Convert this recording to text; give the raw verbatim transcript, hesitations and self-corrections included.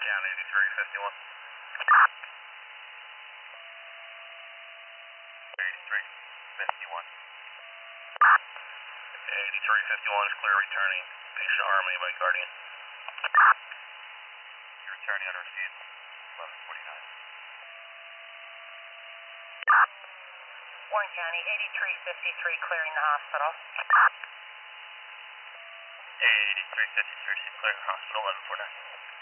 down eighty-three fifty-one. eighty-three fifty-one. eighty-three fifty-one is clear returning. Patient R M A by Guardian. You're returning on receipt. eleven forty-nine. Warren County, eighty-three fifty-three clearing the hospital. eighty-three fifty-three clearing the hospital, eleven forty-nine.